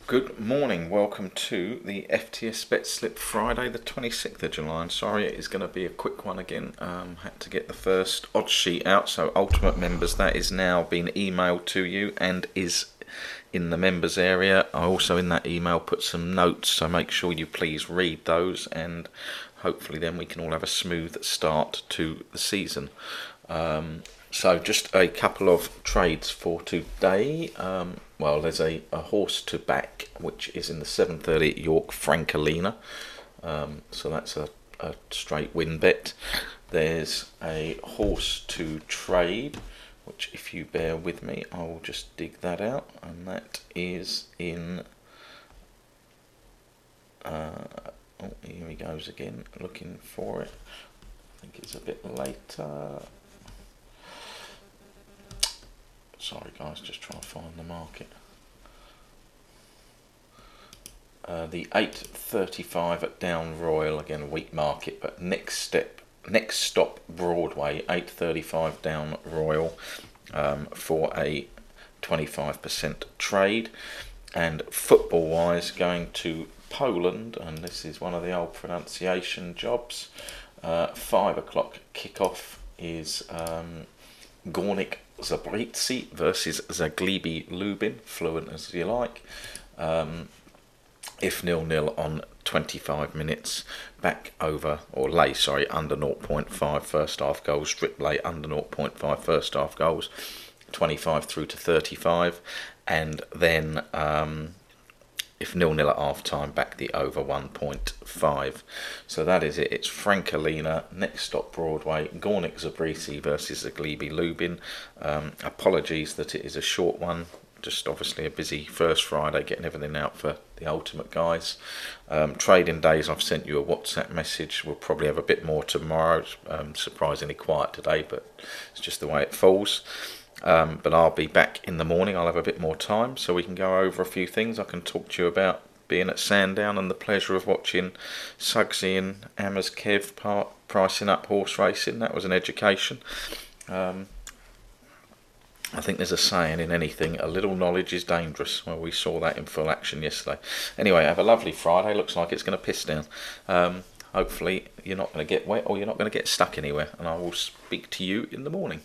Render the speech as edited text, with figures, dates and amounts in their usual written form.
Good morning, welcome to the FTS Bet Slip Friday the 26th of July. I'm sorry it is going to be a quick one again. Had to get the first odds sheet out, so Ultimate members, that is now been emailed to you and is in the members area. I also in that email put some notes, so make sure you please read those, and hopefully then we can all have a smooth start to the season. So just a couple of trades for today. Well, there's a horse to back, which is in the 7:30 at York, Francolina. So that's a straight win bet. There's a horse to trade, which if you bear with me, I will just dig that out. And that is in... oh, here he goes again, looking for it. I think it's a bit later. Sorry guys, just trying to find the market. The 8:35 at Down Royal, again a weak market, but next stop Broadway, 8:35 Down Royal, for a 25% trade. And football wise, going to Poland, and this is one of the old pronunciation jobs. 5 o'clock kickoff is Górnik Zabrze versus Zagłębie Lubin, fluent as you like. If 0-0 on 25 minutes, back over, or lay, sorry, under 0.5 first half goals, strip lay under 0.5 first half goals, 25 through to 35, and then if 0-0 at half time, back the over 1.5. So that is it. It's Francolina, next stop Broadway, Górnik Zabrze versus Zagłębie Lubin. Apologies that it is a short one. Just obviously a busy first Friday, getting everything out for the Ultimate guys. Trading days, I've sent you a WhatsApp message. We'll probably have a bit more tomorrow. Surprisingly quiet today, but it's just the way it falls. But I'll be back in the morning. I'll have a bit more time, so we can go over a few things. I can talk to you about being at Sandown and the pleasure of watching Suggsy and Amers Kev pricing up horse racing. That was an education. I think there's a saying in anything, a little knowledge is dangerous. Well, we saw that in full action yesterday. Anyway, have a lovely Friday. Looks like it's going to piss down. Hopefully you're not going to get wet, or you're not going to get stuck anywhere, and I will speak to you in the morning.